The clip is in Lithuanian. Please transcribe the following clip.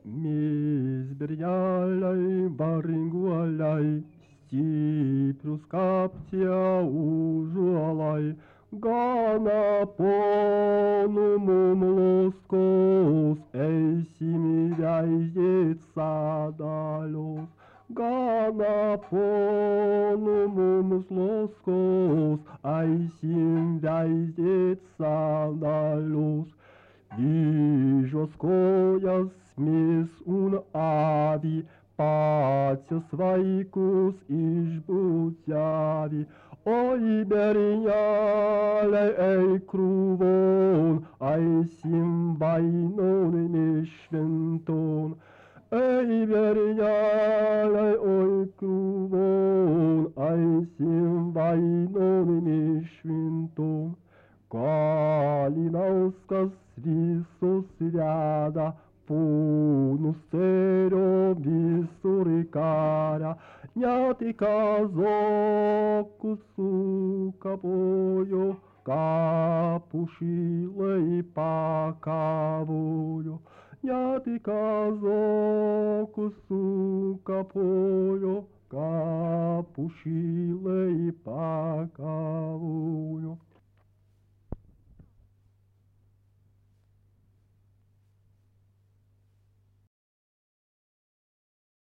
Mizbirjalai, baringualai, stiprius kaptie užuolai, gana ponų mumluskos, eisim įveizėt sadalios. Gana ponų mumluskos, eisim veizėt sadalios. Vyžios kojas mis un avi, pačius vaikus išbučiavi. Oi berneliai, ei krūvon, eisim vainon nešventon. Ei berneliai, oi krūvon, eisim vainon nešventon. Kalinauskas visus veda, ponus serio visur karia, net į kazokus sukapojo, kapų šilai pakavojo. Net į kazokus sukapojo, kapų šilai pakavojo.